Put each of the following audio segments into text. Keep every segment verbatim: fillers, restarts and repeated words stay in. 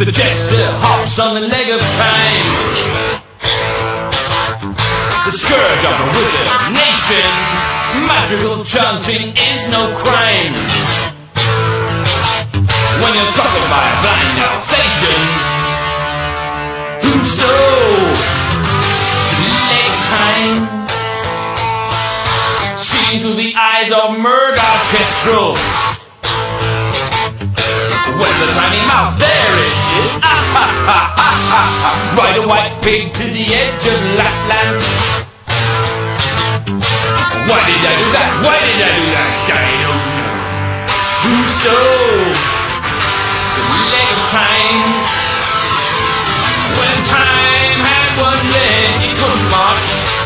The jester hops on the leg of time. The scourge of the wizard nation. Magical chanting is no crime. When you're suckered by a blind Alsatian who stole leg time. Seen through the eyes of Murdoch's kestrel. When the tiny mouse, there it is. Ah ha ha ha ha ha. Ride a white pig to the edge of Lapland. Why did I do that? Why did I do that? I don't know. Who stole the leg of time? When time had one leg, it couldn't march.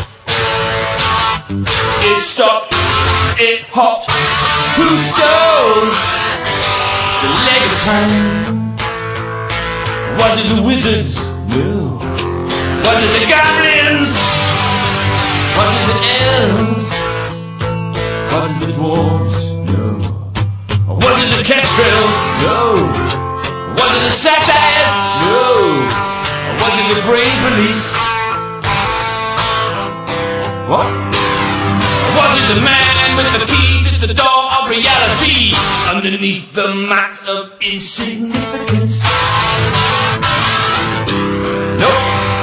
It stopped, it hopped. Who stole the leg of time? Was it the wizards? No. Was it the goblins? Was it the elves? Was it the dwarves? No. Was it the kestrels? No. Was it the satires? No. Was it the brave police? What? Was it the man with the key to the door of reality underneath the mat of insignificance? Nope.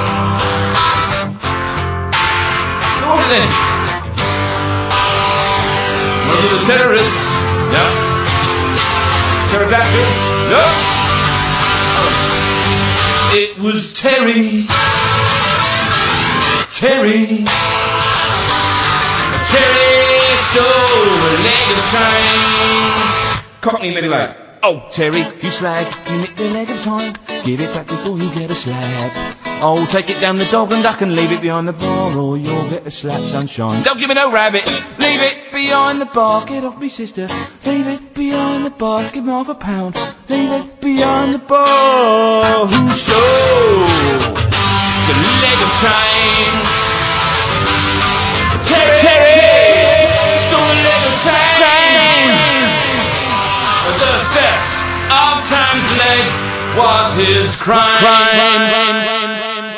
What was it then? Was it the terrorists? No. Pterodactyls? No. It was Terry. Terry. Terry stole a leg of time. Cockney maybe like, oh Terry, you slag, you nicked the leg of time. Give it back before you get a slag. Oh, take it down the dog and duck and leave it behind the bar, or you'll get a slap, sunshine. Don't give it no rabbit, leave it behind the bar. Get off me sister, leave it behind the bar. Give me half a pound, leave it behind the bar. Who stole the leg of time? Terry, Terry stole the leg of time. The theft of time's leg was his crime. crime.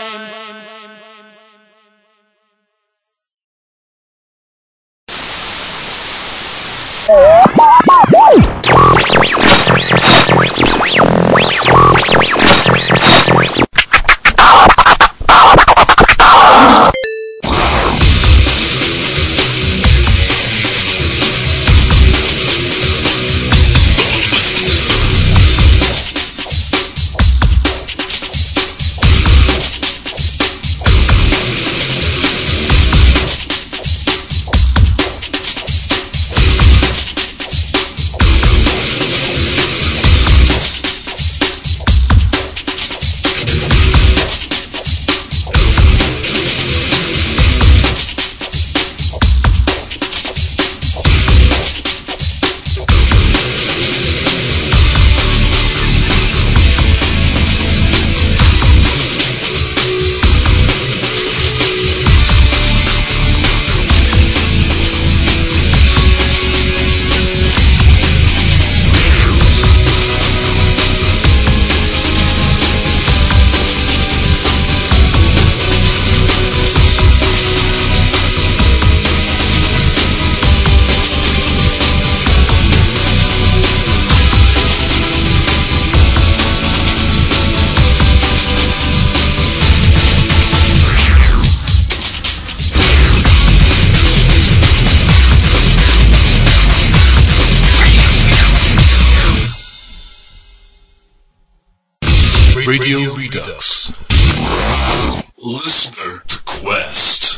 Radio Redux. Listener Quest.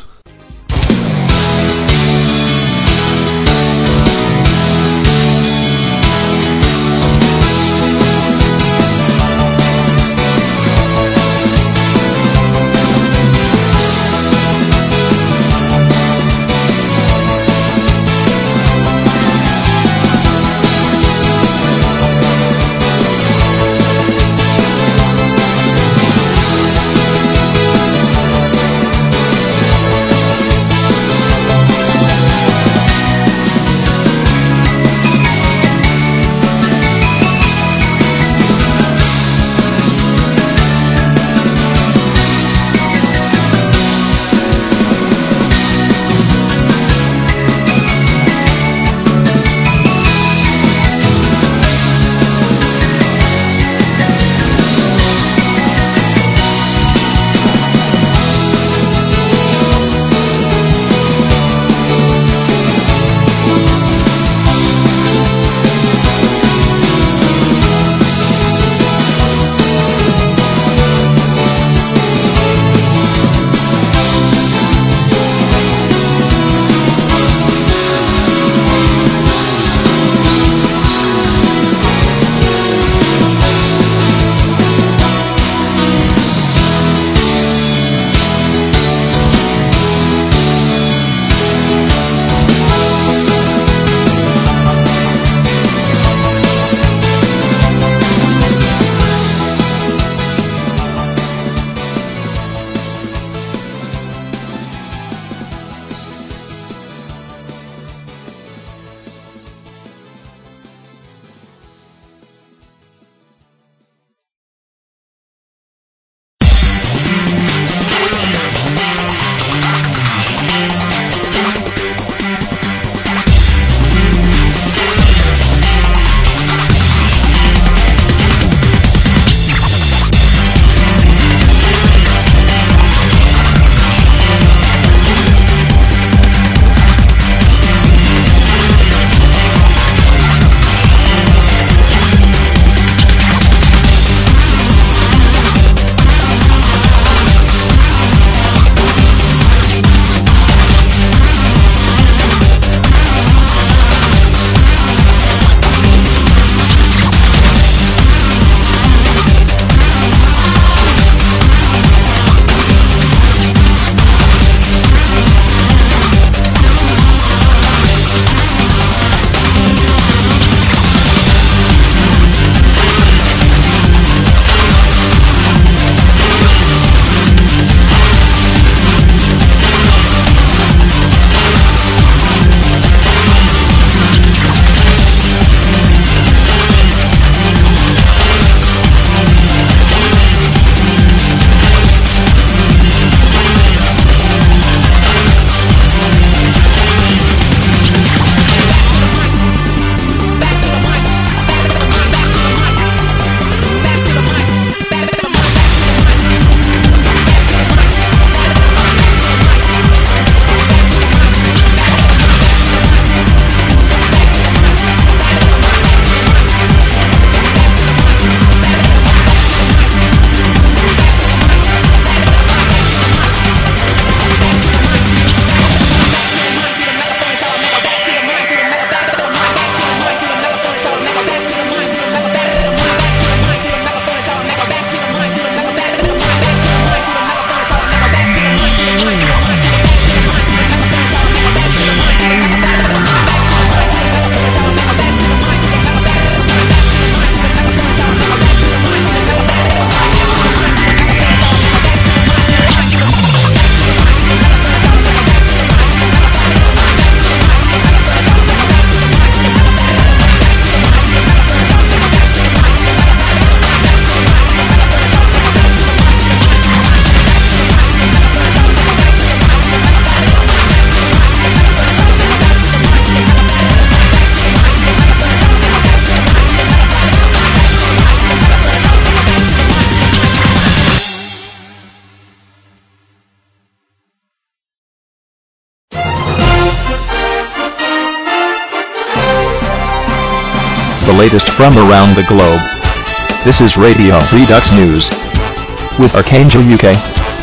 latest from around the globe. This is Radio Redux News with Archangel U K.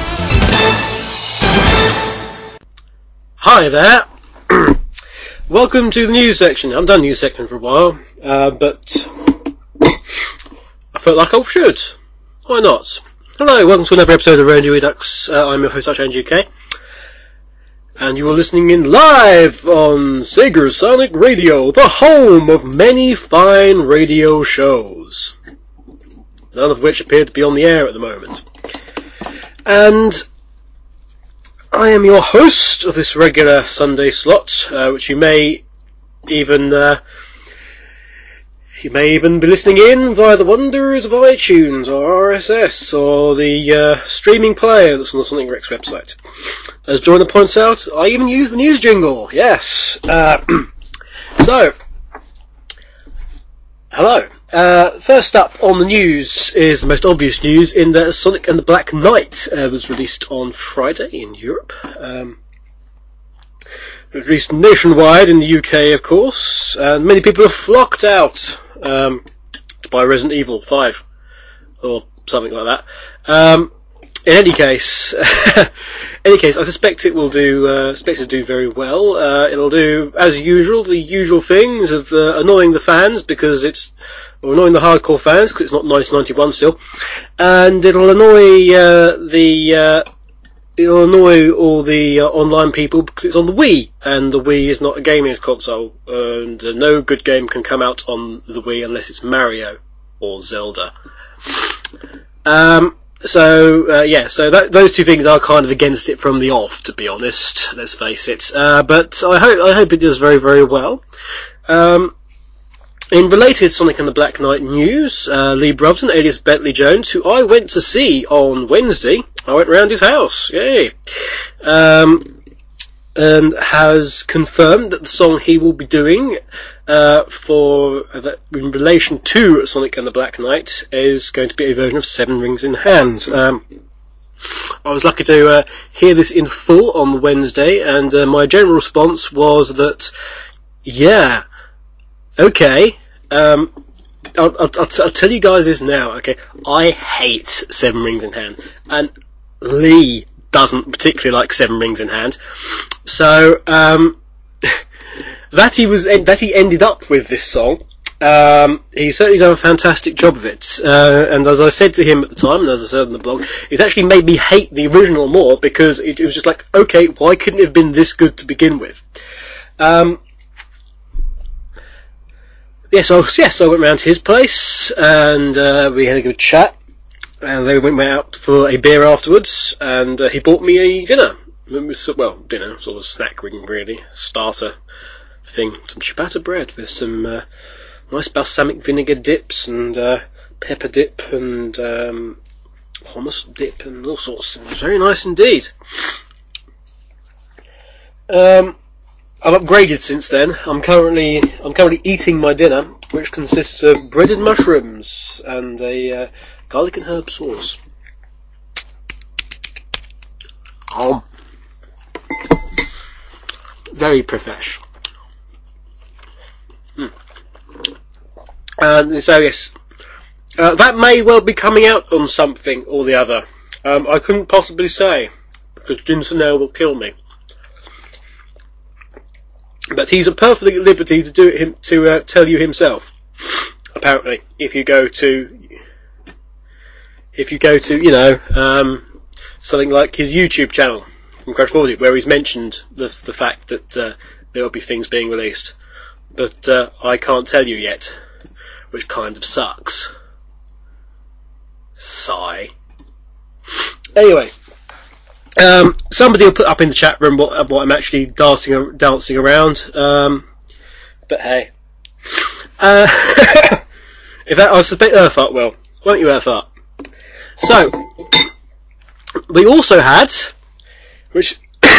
Hi there. Welcome to the news section. I haven't done news section for a while, uh, but I felt like I should. Why not? Hello, welcome to another episode of Radio Redux. Uh, I'm your host, Archangel U K. And you are listening in live on Sega Sonic Radio, the home of many fine radio shows, none of which appear to be on the air at the moment. And I am your host of this regular Sunday slot, uh, which you may even uh, you may even be listening in via the wonders of iTunes or R S S or the uh, streaming player that's on the Sonic Rex website. As Jordan points out, I even use the news jingle. Yes. Uh, so, hello. Uh, first up on the news is the most obvious news in that Sonic and the Black Knight uh, was released on Friday in Europe. Um, it was released nationwide in the U K, of course, and many people have flocked out um, to buy Resident Evil five or something like that. Um, in any case, any case, I suspect it will do. Uh, expect it to do very well. Uh, it'll do as usual, the usual things of uh, annoying the fans because it's. Or annoying the hardcore fans because it's not nineteen ninety-one still, and it'll annoy uh, the uh, it'll annoy all the uh, online people because it's on the Wii, and the Wii is not a gaming console, and uh, no good game can come out on the Wii unless it's Mario or Zelda. Um, so uh, yeah, so that, those two things are kind of against it from the off, to be honest. Let's face it. Uh, but I hope I hope it does very very well. Um, In related Sonic and the Black Knight news, uh, Lee Brobson, alias Bentley Jones, who I went to see on Wednesday, I went round his house, yay, um, and has confirmed that the song he will be doing uh, for uh, that, in relation to Sonic and the Black Knight is going to be a version of Seven Rings in Hand. Um, I was lucky to uh, hear this in full on Wednesday, and uh, my general response was that, yeah, okay. Um, I'll, I'll, I'll, t- I'll tell you guys this now, okay? I hate Seven Rings in Hand, and Lee doesn't particularly like Seven Rings in Hand. So um, that he was that he ended up with this song. Um, he certainly done a fantastic job of it. Uh, and as I said to him at the time, and as I said in the blog, it actually made me hate the original more because it, it was just like, okay, why couldn't it have been this good to begin with? Um, Yes, yeah, so, yes, I went round to his place, and uh, we had a good chat, and then we went out for a beer afterwards, and uh, he bought me a dinner. It was, well, dinner, sort of snack ring, really, starter thing. Some ciabatta bread with some uh, nice balsamic vinegar dips, and uh, pepper dip, and um, hummus dip, and all sorts. It was very nice indeed. Um... I've upgraded since then. I'm currently I'm currently eating my dinner, which consists of breaded mushrooms and a uh, garlic and herb sauce. Oh, very profesh. Hmm. And so yes, uh, that may well be coming out on something or the other. Um, I couldn't possibly say because Jinson now will kill me. But he's at perfect liberty to do it him, to uh, tell you himself. Apparently, if you go to, if you go to, you know, um, something like his YouTube channel from Crash Forwarded, where he's mentioned the the fact that uh, there will be things being released, but uh, I can't tell you yet, which kind of sucks. Sigh. Anyway. Um, somebody will put up in the chat room what, what I'm actually dancing dancing around. Um, but hey, uh, if that I suspect Earth Art will, won't you, Earth Art? So we also had, which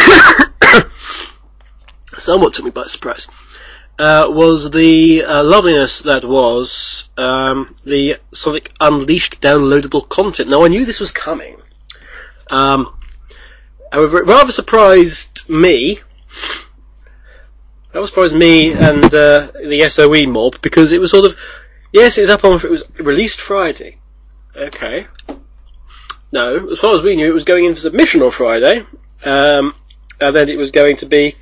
somewhat took me by surprise, uh, was the uh, loveliness that was um, the Sonic Unleashed downloadable content. Now I knew this was coming. Um, However, it rather surprised me. That surprised me and uh, the S O E mob because it was sort of, Yes, it was up on. It was released Friday. Okay. No, as far as we knew, it was going into submission on Friday, um, and then it was going to be.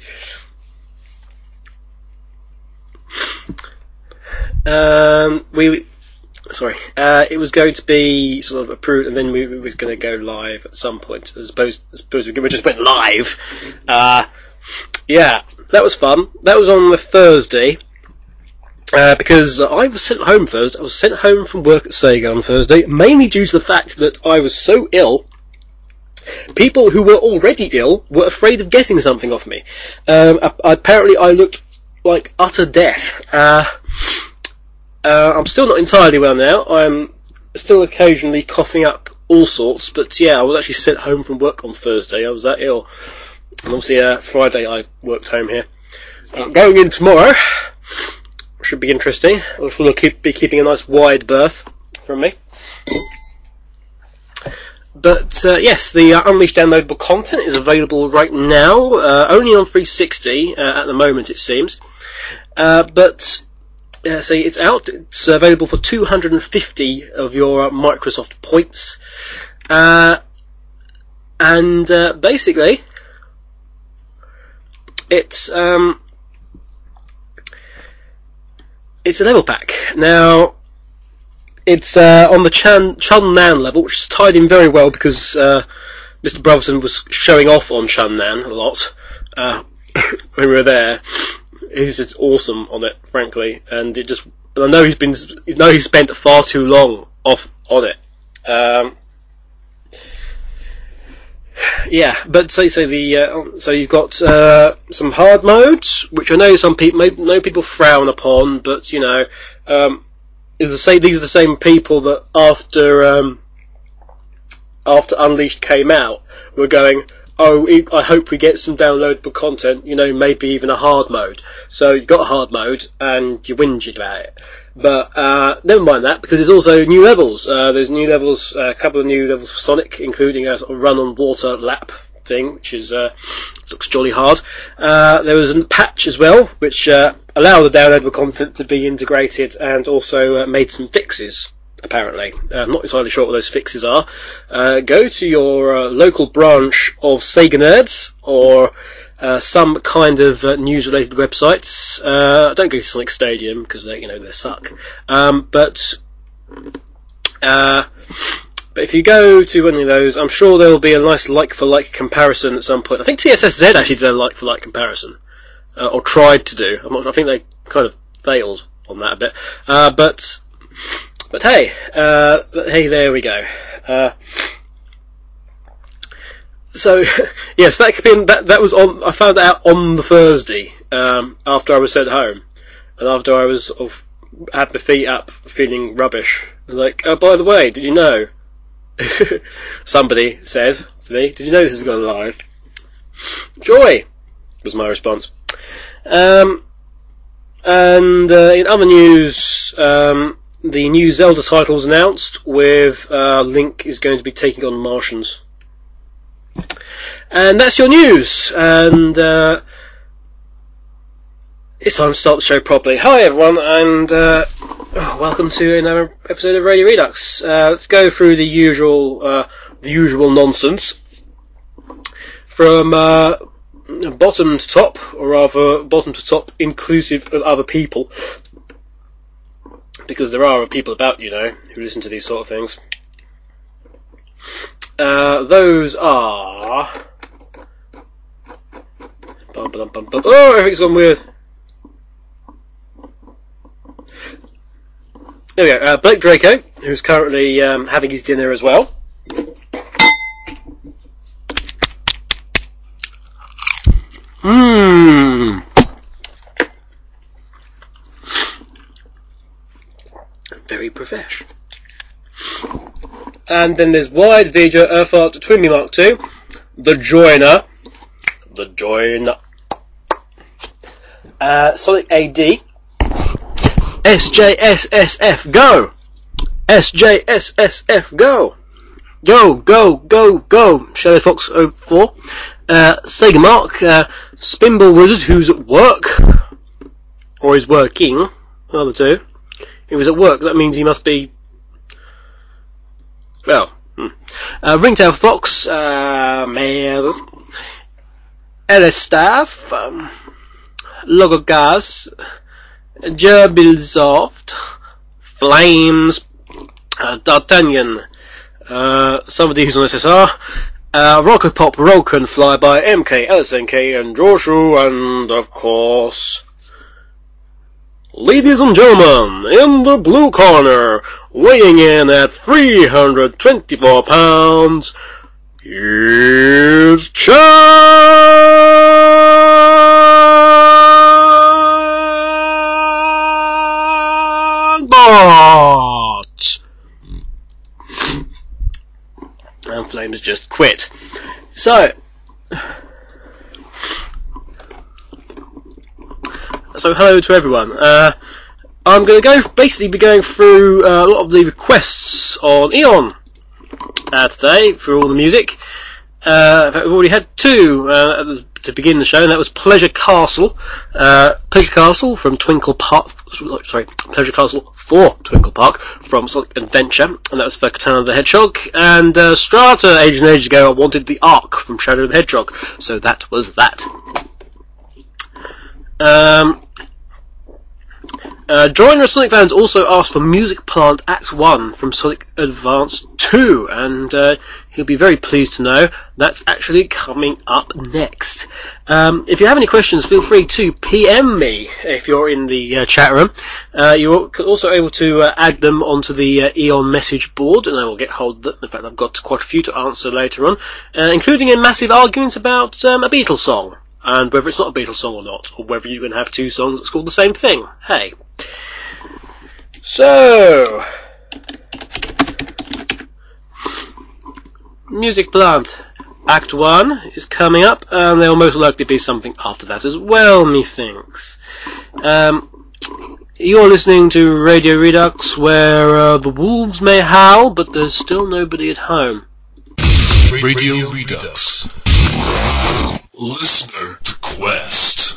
Um, we. Sorry, uh, it was going to be sort of approved, and then we, we were going to go live at some point. As opposed, as opposed we just went live. Uh, yeah, that was fun. That was on the Thursday. Uh, because I was sent home Thursday. I was sent home from work at Sega on Thursday, mainly due to the fact that I was so ill. People who were already ill were afraid of getting something off me. Um, apparently, I looked like utter death. Uh, uh, I'm still not entirely well now. I'm still occasionally coughing up all sorts, but yeah, I was actually sent home from work on Thursday. I was that ill. And obviously, uh, Friday I worked home here. Uh, going in tomorrow. Should be interesting. We'll keep, be keeping a nice wide berth from me. But uh, yes, the uh, Unleashed downloadable content is available right now, uh, only on three sixty uh, at the moment, it seems. Uh, but uh, see, it's out. It's available for two hundred fifty of your uh, Microsoft points, uh, and uh, basically, it's. Um, It's a level pack. Now, it's uh, on the Chan Chun Nan level, which is tied in very well because uh, Mister Brotherton was showing off on Chun Nan a lot uh, when we were there. He's just awesome on it, frankly, and it just. And I know he's been. I know he's spent far too long off on it. Um, Yeah, but say so the uh, so you've got uh, some hard modes, which I know some people, no people frown upon, but you know, um, is the same. These are the same people that after um, after Unleashed came out were going, oh, I hope we get some downloadable content. You know, maybe even a hard mode. So you got a hard mode and you whinge about it. But uh, never mind that, because there's also new levels. Uh, there's new levels, uh, a couple of new levels for Sonic, including a sort of run on water lap thing, which is uh, looks jolly hard. Uh, there was a patch as well, which uh, allowed the downloadable content to be integrated, and also uh, made some fixes. Apparently, uh, I'm not entirely sure what those fixes are. Uh, go to your uh, local branch of Sega Nerds or uh, some kind of uh, news-related websites. Uh, don't go to Sonic Stadium because they, you know, they suck. Um, but uh, but if you go to one of those, I'm sure there will be a nice like-for-like comparison at some point. I think T S S Z actually did a like-for-like comparison, uh, or tried to do. I'm not, I think they kind of failed on that a bit. Uh, but But hey, uh, but hey, there we go. Uh, so, yes, that could be, that that was on. I found that out on the Thursday um, after I was sent home, and after I was sort of had my feet up, feeling rubbish. I was like, oh, by the way, did you know? Somebody said to me, "Did you know this has gone live?" Joy was my response. Um, and uh, in other news. Um, The new Zelda title was announced, with uh, Link is going to be taking on Martians. And that's your news, and uh, it's time to start the show properly. Hi everyone, and uh, oh, welcome to another episode of Radio Redux. Uh, let's go through the usual, uh, the usual nonsense. From uh, bottom to top, or rather bottom to top inclusive of other people. Because there are people about, you know, who listen to these sort of things. Uh, those are... Bum, bum, bum, bum. Oh, everything's gone weird. There we go. Uh, Blake Draco, who's currently um, having his dinner as well. Mmm. Very profesh. And then there's Wide Vija Earthart Twinbee Mark two, The Joiner, The Joiner, uh, Sonic A D, S J S S F Go, S J S S F Go, Go, Go, Go, Go, Shadow Fox oh four, uh, Sega Mark, uh, Spinball Wizard, who's at work, or is working, one of the two. he was at work. That means he must be, well, hmm. uh, Ringtail Fox, uh, Mares, Elestaff, um, Logogaz, Gerbilsoft, Flames, uh, D'Artagnan, uh, somebody who's on S S R, uh, Rockopop, Rolkan, Flyby, M K, L S N K, and Joshu, and of course, ladies and gentlemen, in the blue corner, weighing in at three hundred twenty-four pounds, is Chatbot! And Flames just quit. So, so hello to everyone. Uh, I'm going to go basically be going through uh, a lot of the requests on Eon uh, today for all the music. Uh, in fact, we've already had two uh, at the, to begin the show, and that was Pleasure Castle, uh, Pleasure Castle from Twinkle Park. Sorry, Pleasure Castle for Twinkle Park from Sonic Adventure, and that was for Katana the Hedgehog. And uh, Strata, ages and ages ago, I wanted the Ark from Shadow the Hedgehog, so that was that. Um. Uh, Joiner Sonic fans also asked for Music Plant Act one from Sonic Advance two, and uh, he'll be very pleased to know that's actually coming up next. Um, if you have any questions, feel free to P M me if you're in the uh, chat room. Uh, you're also able to uh, add them onto the uh, Eon message board, and I will get hold of them. In fact, I've got quite a few to answer later on, uh, including a massive argument about um, a Beatles song, and whether it's not a Beatles song or not, or whether you can have two songs that's called the same thing. Hey. So, Music Plant Act one is coming up, and there will most likely be something after that as well, methinks. Um, you're listening to Radio Redux, where uh, the wolves may howl, but there's still nobody at home. Radio Redux. Listener Quest.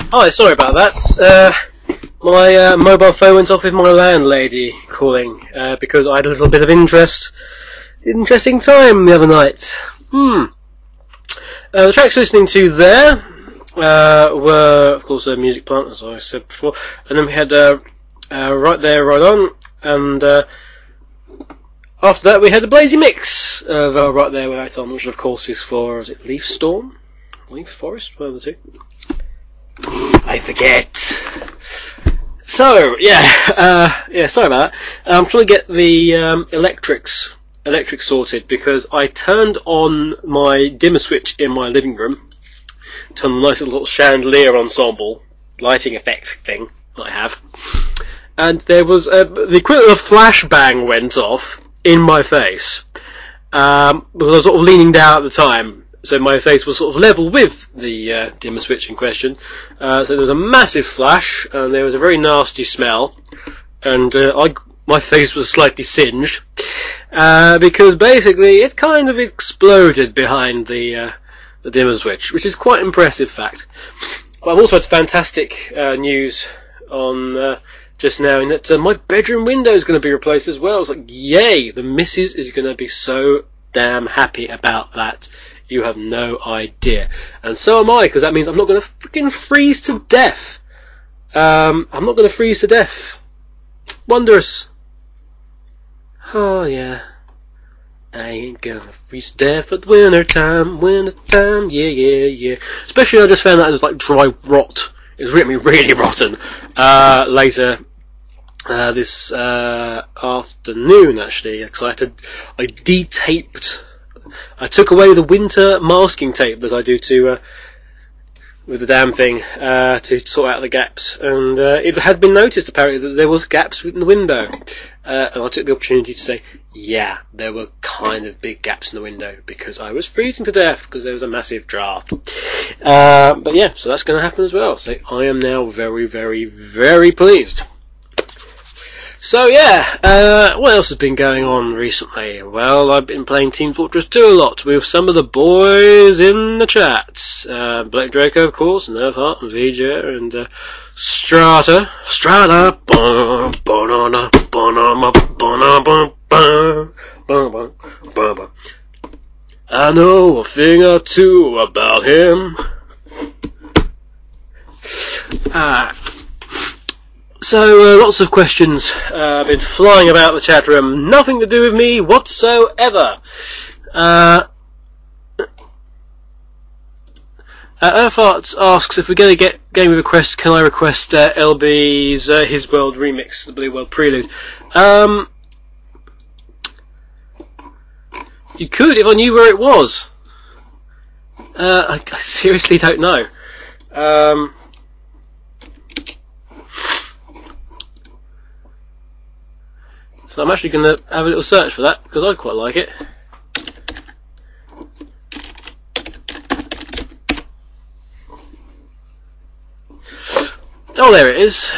Hi, sorry about that. Uh, my uh, mobile phone went off with my landlady calling uh, because I had a little bit of interest, interesting time the other night. Hmm. Uh, the tracks listening to there uh, were, of course, uh, Music Plant, as I said before, and then we had uh, uh, Right There, Right On, and uh, after that we had the Blazy Mix of uh, Right There, Right On, which of course is for, is it Leaf Storm? Leaf Forest? One of the two. I forget. So, yeah, uh, yeah, sorry about that. I'm trying to get the um, electrics, electric sorted because I turned on my dimmer switch in my living room, turned on a nice little chandelier ensemble, lighting effect thing that I have, and there was, uh, the equivalent of flashbang went off in my face, um, because I was sort of leaning down at the time. So my face was sort of level with the uh, dimmer switch in question. Uh, so there was a massive flash, and there was a very nasty smell, and uh, I, my face was slightly singed, uh, because basically it kind of exploded behind the uh, the dimmer switch, which is quite an impressive fact. But I've also had fantastic uh, news on uh, just now, in that uh, my bedroom window is going to be replaced as well. It's like, yay! The missus is going to be so damn happy about that. You have no idea. And so am I, because that means I'm not going to freaking freeze to death. Um, I'm not going to freeze to death. Wondrous. Oh, yeah. I ain't gonna freeze to death at winter time, winter time, yeah, yeah, yeah. Especially I just found that it was like dry rot. It was really, really rotten. Uh, later, uh, this, uh, afternoon, actually, because I had to, I de-taped I took away the winter masking tape that I do to uh, with the damn thing uh, to sort out the gaps, and uh, it had been noticed apparently that there was gaps in the window, uh, and I took the opportunity to say, yeah, there were kind of big gaps in the window because I was freezing to death because there was a massive draft. Uh, but yeah, so that's going to happen as well. So I am now very, very, very pleased. So yeah, uh, what else has been going on recently? Well, I've been playing Team Fortress two a lot with some of the boys in the chat. Uh, Blake Draco, of course, Nerfheart, and Vija, and uh, Strata. Strata! I know a thing or two about him. Ah. So, uh, lots of questions uh, have been flying about the chat room. Nothing to do with me whatsoever. Uh, uh, Eartharts asks, if we're going to get game requests, can I request uh, L B's uh, His World remix, the Blue World Prelude? Um, you could if I knew where it was. Uh, I, I seriously don't know. Um... So I'm actually going to have a little search for that, because I'd quite like it. Oh, there it is.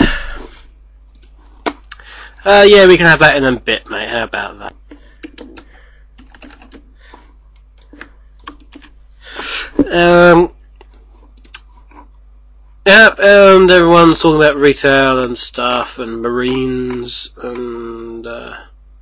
Uh, yeah, we can have that in a bit, mate. How about that? Um... Yep, and everyone's talking about retail and stuff, and Marines, and, uh,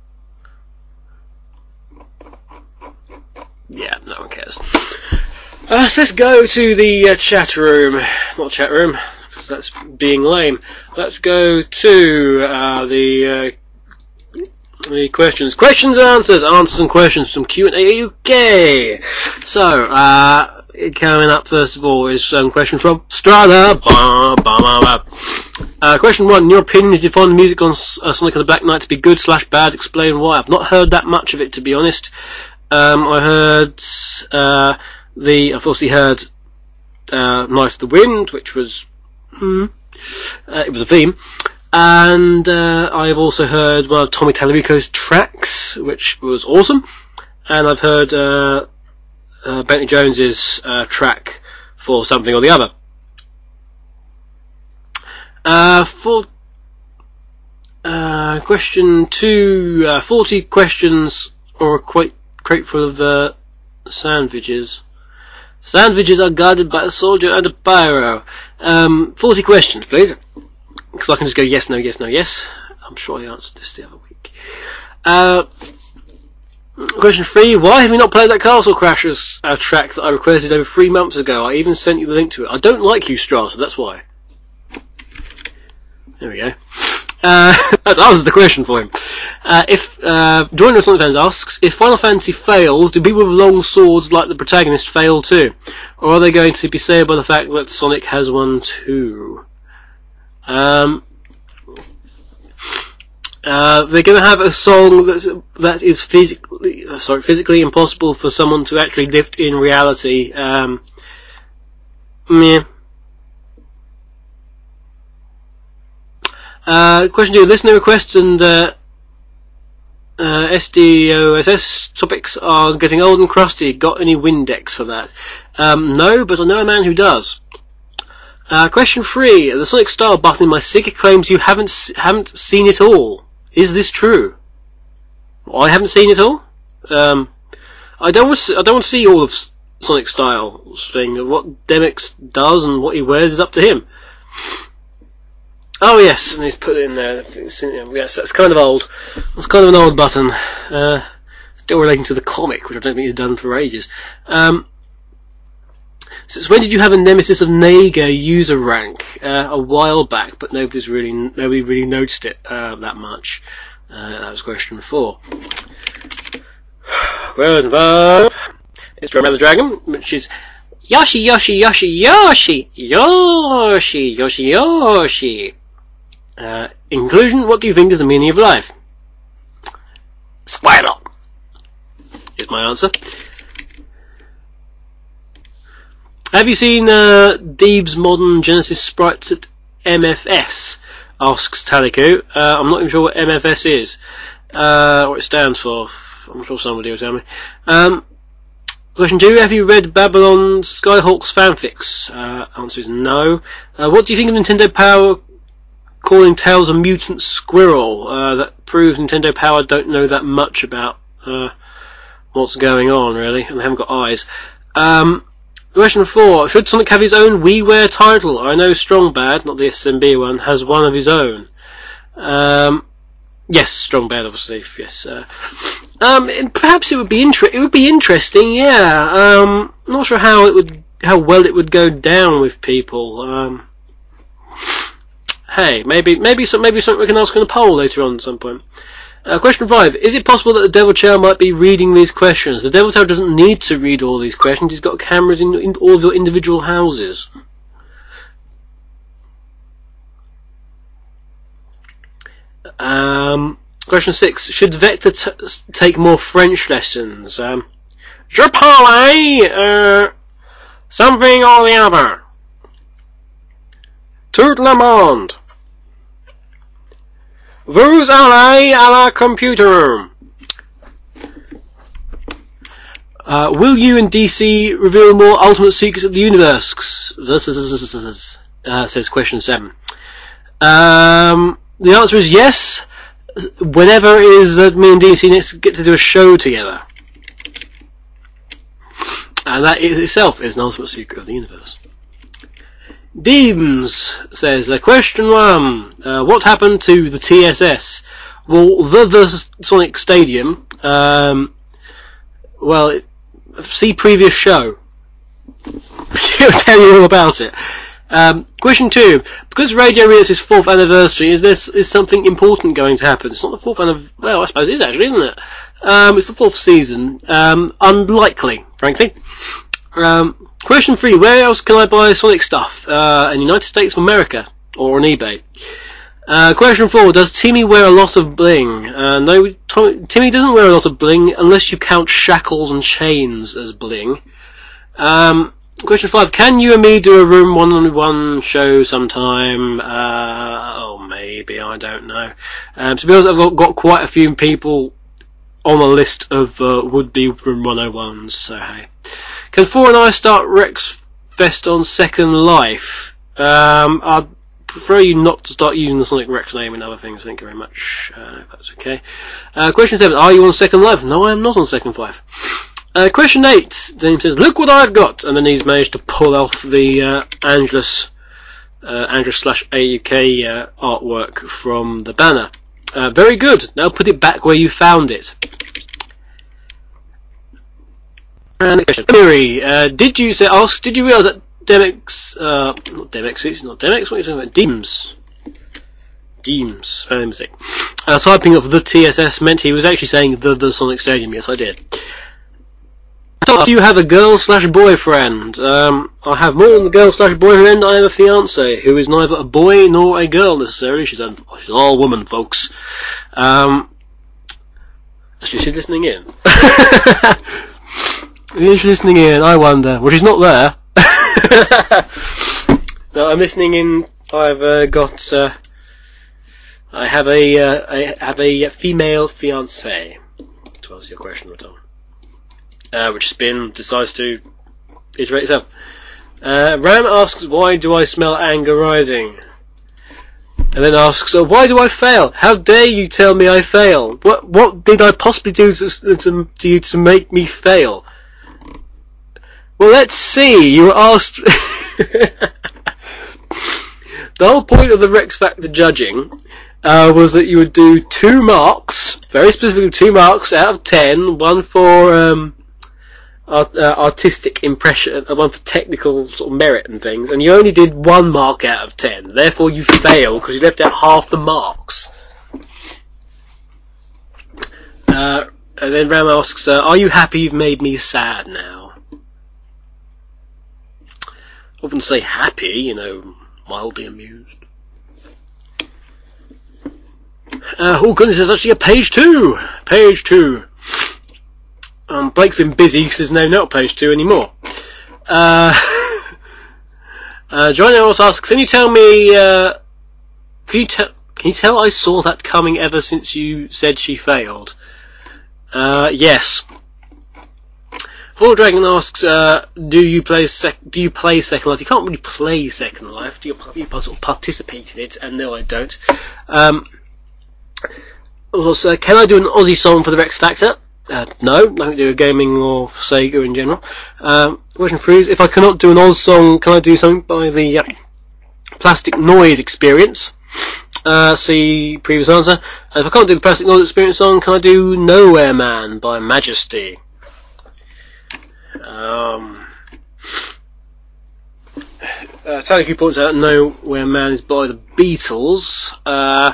yeah, no one cares. Uh, so let's go to the uh, chat room, not chat room, because that's being lame. Let's go to, uh, the, uh, the questions. Questions and answers, answers and questions from Q and A U K. So, uh, coming up first of all is a um, question from Strada. Uh, question one, in your opinion, did you find the music on uh, Sonic and the Black Knight to be good slash bad? Explain why. I've not heard that much of it, to be honest. Um, I heard uh, the, I've obviously heard uh, Night of the Wind, which was, hmm, uh, it was a theme. And uh, I've also heard one of Tommy Tallarico's tracks, which was awesome. And I've heard uh, Uh, Bentley Jones's uh, track for Something or the Other. Uh, for uh, question two, uh, forty questions or a quite crate full of uh, sandwiches. Sandwiches are guarded by a soldier and a pyro. Um, forty questions, please. Because I can just go yes, no, yes, no, yes. I'm sure I answered this the other week. Uh, question three. Why have you not played that Castle Crashers uh, track that I requested over three months ago? I even sent you the link to it. I don't like you, Strata, that's why. There we go. Uh, that answers the question for him. Uh, if, uh, Joiner Sonic Fans asks, if Final Fantasy fails, do people with long swords like the protagonist fail too? Or are they going to be saved by the fact that Sonic has one too? Um, uh, they're going to have a song that's, that is physically, uh, sorry, physically impossible for someone to actually lift in reality. Um, meh. Uh, question two, listener requests and uh, uh, S D O S S topics are getting old and crusty. Got any Windex for that? Um, no, but I know a man who does. Uh, question three, the Sonic Style button in my SIG claims you haven't haven't seen it all. Is this true? Well, I haven't seen it all. Um, I don't want to, I don't want to see all of Sonic Style's thing. What Demix does and what he wears is up to him. Oh yes, and he's put it in there. Yes, that's kind of old. That's kind of an old button. Uh, still relating to the comic, which I don't think he's done for ages. Um, since when did you have a Nemesis of Naga user rank? Uh, a while back, but nobody's really nobody really noticed it uh, that much. Uh, that was question four. Question five. It's Drum the Dragon, which is Yoshi, Yoshi, Yoshi, Yoshi, Yoshi, Yoshi, Yoshi. Uh, inclusion, what do you think is the meaning of life? Spider is my answer. Have you seen uh, Deeb's modern Genesis sprites at M F S? Asks Talico. Uh, I'm not even sure what M F S is. Uh, what it stands for. I'm sure somebody will tell me. Um, question two, have you read Babylon Skyhawk's fanfics? Uh, answer is no. Uh, what do you think of Nintendo Power calling Tails a mutant squirrel? Uh, that proves Nintendo Power don't know that much about uh, what's going on, really, and they haven't got eyes. Um, question four, should Sonic have his own WiiWare title? I know Strong Bad, not the S M B one, has one of his own. Um, yes, Strong Bad, obviously, yes. Uh, um, and perhaps it would be inter- it would be interesting, yeah. Um, not sure how it would, how well it would go down with people. Um, Hey, maybe, maybe, some, maybe something we can ask in a poll later on at some point. Uh, question five. Is it possible that the Devil Chow might be reading these questions? The Devil Chow doesn't need to read all these questions. He's got cameras in, in all of your individual houses. Um, question six. Should Vector t- take more French lessons? Um, Je parle, uh, something or the other. Tout le monde. Vous allez à la computer. Uh, will you and D C reveal more ultimate secrets of the universe? Uh, says question seven. Um, the answer is yes. Whenever it is that me and D C next get to do a show together. And that is itself is an ultimate secret of the universe. Deems says, uh, question one, uh, what happened to the T S S? Well, the, the Sonic Stadium, um, well, it, see previous show. I'll tell you all about it. Um, question two, because Radio Redux' fourth anniversary, is there is something important going to happen? It's not the fourth anniversary, well, I suppose it is actually, isn't it? Um, it's the fourth season. Um, unlikely, frankly. Um, Question three, where else can I buy Sonic stuff? Uh, in the United States of America, or on eBay. Uh, question four, does Timmy wear a lot of bling? Uh, no, Tom, Timmy doesn't wear a lot of bling, unless you count shackles and chains as bling. Um, question five, can you and me do a room one-on-one show sometime? Uh, oh, maybe, I don't know. Um, to be honest, I've got, got quite a few people on a list of uh, would-be room one oh ones, so hey. Can Four and I start Rex Fest on Second Life? Um, I'd prefer you not to start using the Sonic Rex name and other things, thank you very much, uh, if that's okay. Uh, question seven, are you on Second Life? No, I am not on Second Life. Uh, question eight. James says, "Look what I've got," and then he's managed to pull off the uh, Angelus, uh, Angelus slash A U K uh, artwork from the banner. Uh, very good. Now put it back where you found it. And question. Miri, uh, did you say? Ask. Did you realise that Demix, uh, not Demix, it's not Demix. What are you talking about? Deems. Deems. Spelling mistake. Uh, typing of the T S S meant he was actually saying the the Sonic Stadium. Yes, I did. Do you have a girl slash boyfriend? Um, I have more than a girl slash boyfriend. I have a fiance who is neither a boy nor a girl necessarily. She's a, she's all woman, folks. Um, actually, she's listening in. Is she listening in? I wonder. Well, she's not there. No, I'm listening in. I've uh, got. Uh, I have a. Uh, I have a female fiance. To answer your question, Raton. Uh, which Spin decides to iterate itself. Uh, Ram asks, "Why do I smell anger rising?" And then asks, "Oh, why do I fail? How dare you tell me I fail? What what did I possibly do to, to, to you to make me fail?" Well, let's see. You were asked. The whole point of the Rex Factor judging uh, was that you would do two marks, very specifically two marks out of ten, one for um, art, uh, artistic impression, uh, one for technical sort of merit and things, and you only did one mark out of ten. Therefore, you fail because you left out half the marks. Uh, and then Ram asks, uh, "Are you happy you've made me sad now?" I wouldn't say happy, you know, mildly amused. Uh, oh goodness, there's actually a page two! Page two. Um, Blake's been busy because there's no not page two anymore. Uh, uh, Johnny also asks, can you tell me, uh, can you tell, can you tell I saw that coming ever since you said she failed? Uh, yes. Full Dragon asks, uh, do you play sec- do you play Second Life? You can't really play Second Life. Do you, you sort of participate in it? And no, I don't. Um, also, can I do an Aussie song for the Rex Factor? Uh, no, nothing to do with gaming or Sega in general. Um, question three is, if I cannot do an Oz song, can I do something by the uh, Plastic Noise Experience? Uh, see previous answer. And if I can't do the Plastic Noise Experience song, can I do Nowhere Man by Majesty? Um, uh, Taliki points out Nowhere Man is by the Beatles. Uh,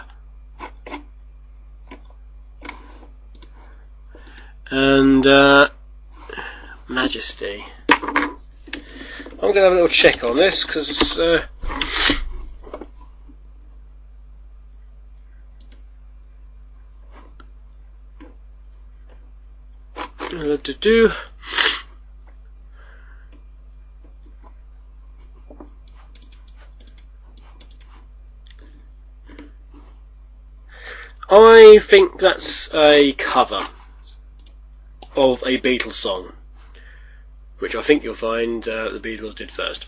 and uh, Majesty. I'm going to have a little check on this because. Uh, to do. I think that's a cover of a Beatles song, which I think you'll find uh, the Beatles did first.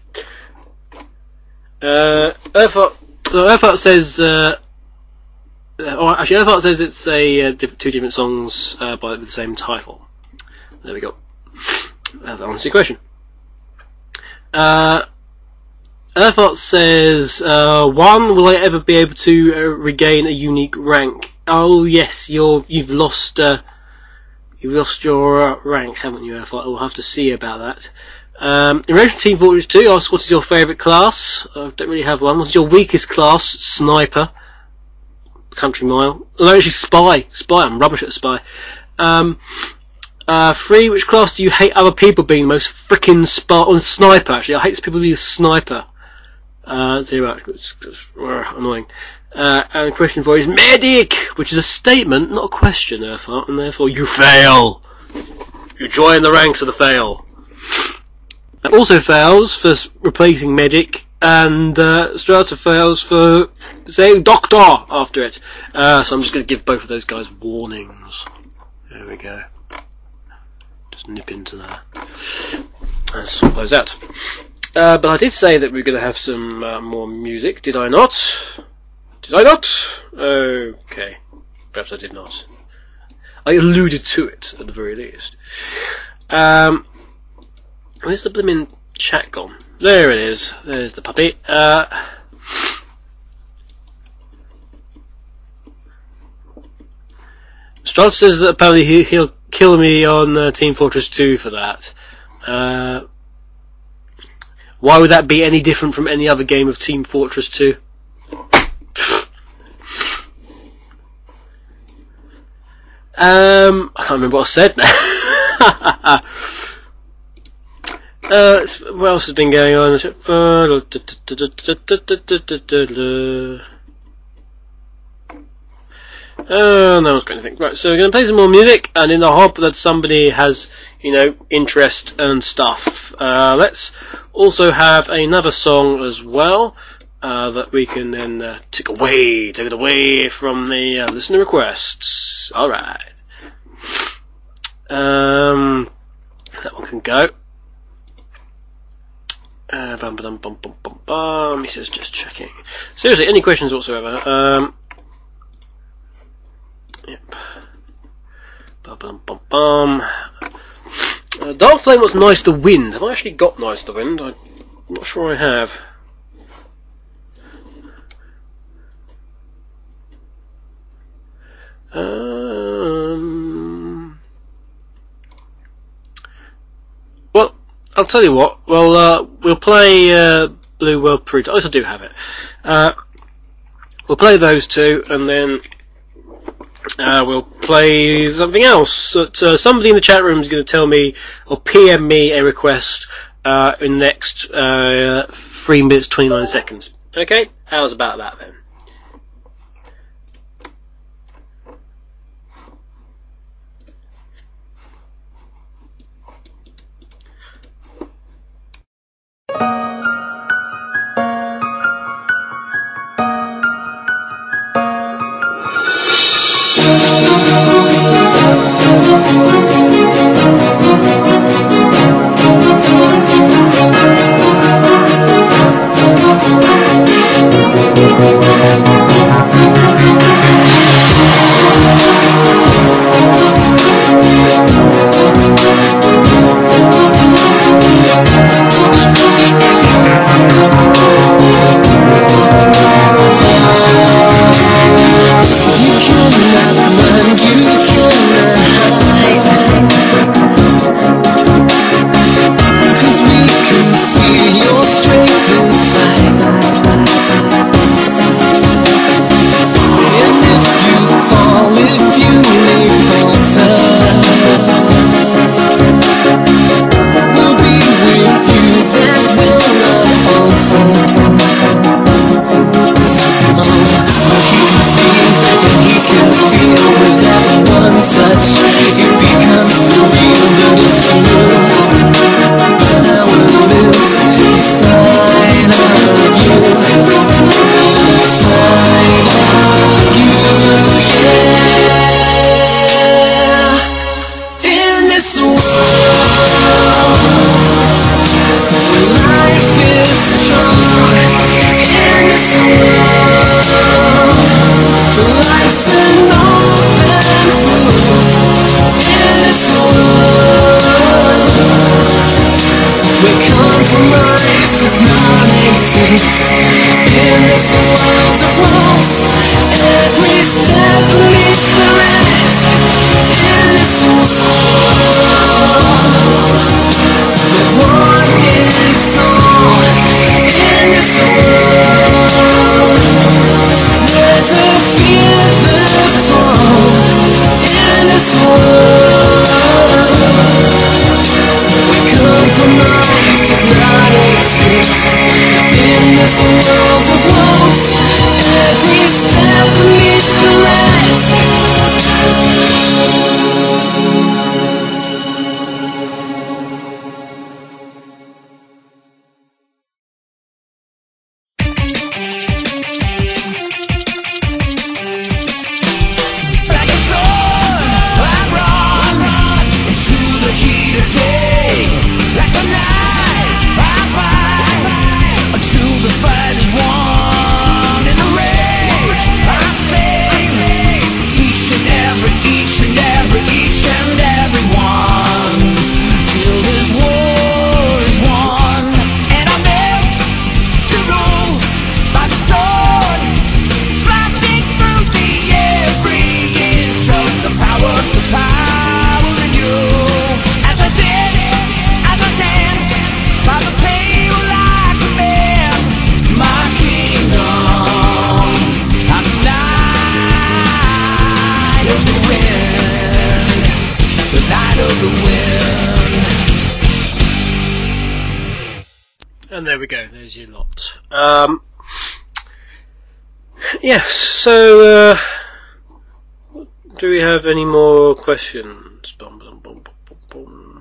Uh, Earthart, Earthart says, uh, or actually Earthart says it's a uh, diff- two different songs uh, by with the same title. There we go. Uh, that answers your question. Uh, Earthart says, uh, one, will I ever be able to uh, regain a unique rank? Oh yes, you're, you've lost, uh, you've lost your uh, rank, haven't you, Earthart? We'll have to see about that. Um, in relation to Team Fortress two, asks, what is your favourite class? I don't really have one. What's your weakest class? Sniper. Country Mile. No, actually Spy. Spy, I'm rubbish at Spy. Um, uh, three, which class do you hate other people being the most frickin' spy, or sniper, actually. I hate people being a sniper. Uh, zero, it's, it's, uh, annoying. Uh, and the question four is medic, which is a statement, not a question, Earthart, and therefore you fail. You join the ranks of the fail. It also fails for replacing medic, and uh, Strata fails for saying doctor after it. Uh, so I'm just going to give both of those guys warnings. There we go. Just nip into there and sort those out. Uh, but I did say that we we're going to have some uh, more music, did I not? Did I not? Okay. Perhaps I did not. I alluded to it, at the very least. Um, where's the blooming chat gone? There it is. There's the puppy. Uh, Strauss says that apparently he, he'll kill me on uh, Team Fortress two for that. Uh, why would that be any different from any other game of Team Fortress two? um, I can't remember what I said now. uh, what else has been going on? Uh, no one's got anything. Right, so we're going to play some more music, and in the hope that somebody has, you know, interest and stuff. Uh, let's also have another song as well, uh, that we can then uh, take away, take it away from the uh, listener requests. Alright. Um, that one can go. Uh, bum, bum, bum, bum, bum, bum. He says just checking. Seriously, any questions whatsoever? Um, Yep. Bum, bum, bum, bum. Uh, Dark Flame was Nice to Wind. Have I actually got Nice to Wind? I'm not sure I have. Um, well, I'll tell you what. Well, uh, we'll play uh, Blue World Parade. At least I do have it. Uh, we'll play those two, and then Uh, we'll play something else. That, uh, somebody in the chat room is going to tell me or P M me a request uh, in the next uh, three minutes twenty-nine seconds. Okay, how's about that then? In this world of walls, every we go. There's your lot. Um, yes. So, uh, do we have any more questions? Bum, bum, bum, bum, bum, bum.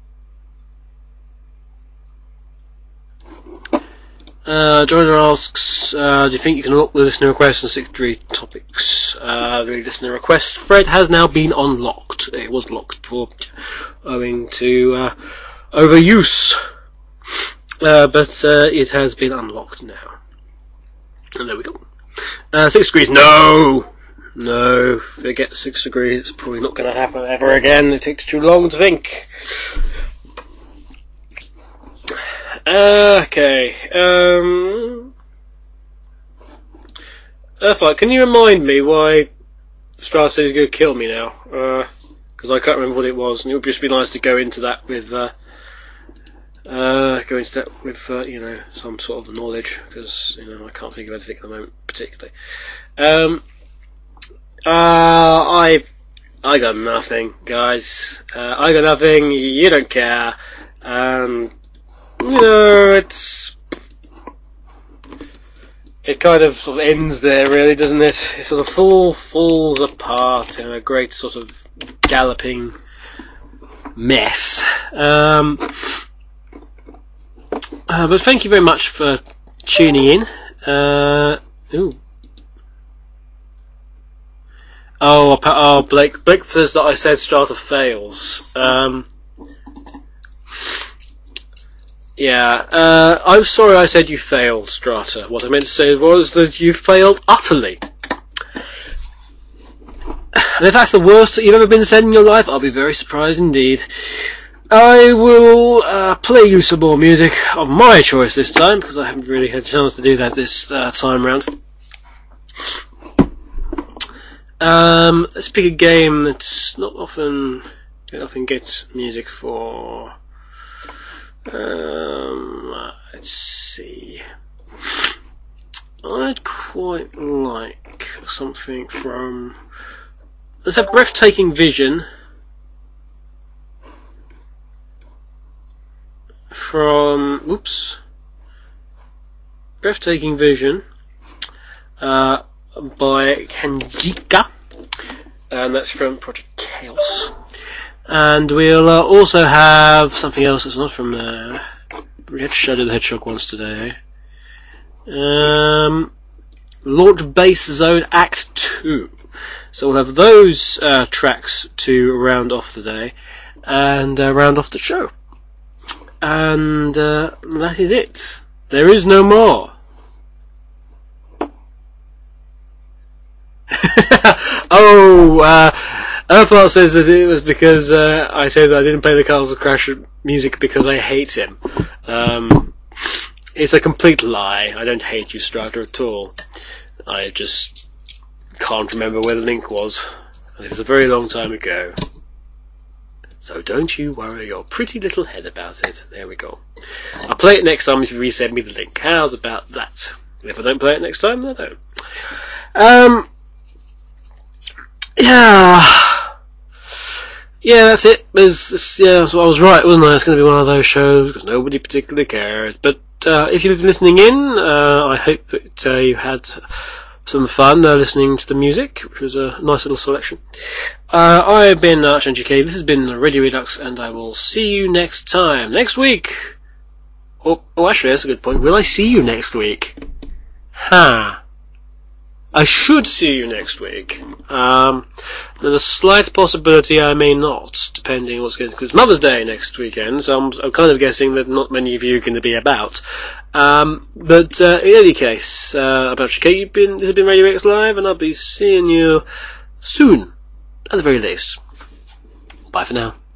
Uh, Georgia asks, uh, do you think you can unlock the listener requests and sixty-three topics? Uh, the listener request thread has now been unlocked. It was locked before, owing to uh, overuse, uh, but uh, it has been unlocked now. And there we go. Uh, six degrees, no! No, forget six degrees, it's probably not going to happen ever again. It takes too long to think. Okay, um... Earthlight, can you remind me why Strata says he's going to kill me now? Because uh, I can't remember what it was, and it would just be nice to go into that with, uh, uh, go into that with, uh, you know, some sort of knowledge, because, you know, I can't think of anything at the moment, particularly. Um, uh, I, I got nothing, guys. Uh, I got nothing, you don't care, um... You know, it's it kind of sort of ends there, really, doesn't it? It sort of fall falls apart in a great sort of galloping mess. Um, uh, but thank you very much for tuning in. Uh, ooh. Oh, oh, Blake. Blake says that I said Strata fails. Um. Yeah, uh, I'm sorry I said you failed, Strata. What I meant to say was that you failed utterly. And if that's the worst that you've ever been said in your life, I'll be very surprised indeed. I will uh, play you some more music of my choice this time, because I haven't really had a chance to do that this uh, time round. Um, let's pick a game that's not often, don't often get music for. Um, let's see. I'd quite like something from. Let's have Breathtaking Vision from. Oops. Breathtaking Vision uh, by Kanjika, and that's from Project Chaos. And we'll uh, also have something else that's not from there. We had Shadow the Hedgehog once today. Um, Launch Base Zone Act two. So we'll have those uh, tracks to round off the day and uh, round off the show. And uh, that is it. There is no more. oh, uh... Earthwell says that it was because uh, I said that I didn't play the Castle Crash music because I hate him. Um, it's a complete lie. I don't hate you, Strata, at all. I just can't remember where the link was. And it was a very long time ago. So don't you worry your pretty little head about it. There we go. I'll play it next time if you resend me the link. How's about that? If I don't play it next time, then I don't. Um, yeah... Yeah, that's it. It's, it's, yeah, so I was right, wasn't I? It's going to be one of those shows because nobody particularly cares. But uh, if you've been listening in, uh, I hope that uh, you had some fun uh, listening to the music, which was a nice little selection. Uh, I've been uh, Shenji K. This has been Radio Redux, and I will see you next time. Next week. Oh, oh, actually, that's a good point. Will I see you next week? Ha. Huh. I should see you next week. Um, there's a slight possibility I may not, depending on what's going to, because it's Mother's Day next weekend, so I'm, I'm kind of guessing that not many of you are going to be about. Um, but uh, in any case, uh, about Shikei, you've been, this has been Radio X Live, and I'll be seeing you soon, at the very least. Bye for now.